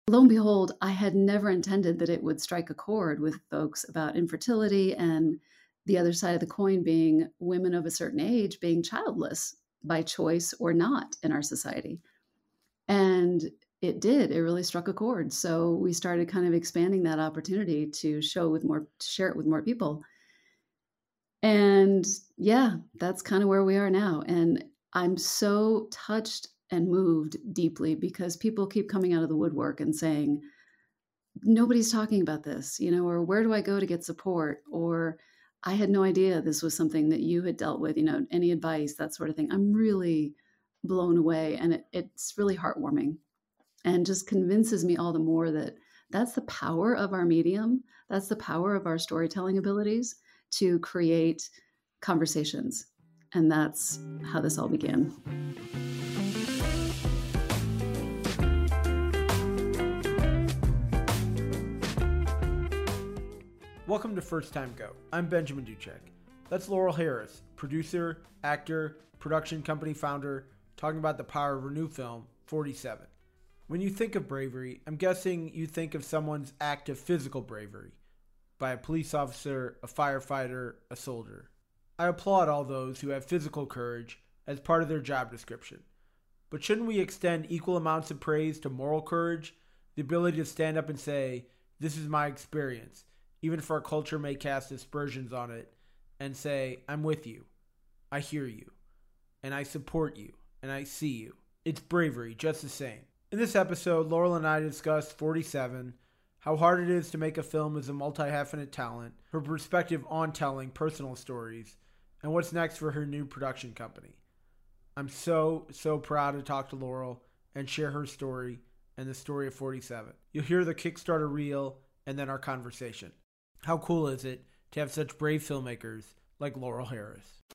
Lo and behold, I had never intended that it would strike a chord with folks about infertility and the other side of the coin being women of a certain age being childless by choice or not in our society. And it did, it really struck a chord. So we started kind of expanding that opportunity to share it with more people. And yeah, that's kind of where we are now. And I'm so touched and moved deeply because people keep coming out of the woodwork and saying, nobody's talking about this, or where do I go to get support? Or I had no idea this was something that you had dealt with, any advice, that sort of thing. I'm really blown away. And it's really heartwarming and just convinces me all the more that that's the power of our medium. That's the power of our storytelling abilities to create conversations. And that's how this all began. Welcome to First Time Go. I'm Benjamin Duchek. That's Laurel Harris, producer, actor, production company founder, talking about the power of her new film, 47. When you think of bravery, I'm guessing you think of someone's act of physical bravery by a police officer, a firefighter, a soldier. I applaud all those who have physical courage as part of their job description. But shouldn't we extend equal amounts of praise to moral courage, the ability to stand up and say, this is my experience, even if our culture may cast aspersions on it, and say, I'm with you, I hear you, and I support you, and I see you. It's bravery just the same. In this episode, Laurel and I discuss 47, how hard it is to make a film as a multi-hyphenate talent, her perspective on telling personal stories, and what's next for her new production company. I'm so proud to talk to Laurel and share her story and the story of 47. You'll hear the Kickstarter reel and then our conversation. How cool is it to have such brave filmmakers like Laurel Harris?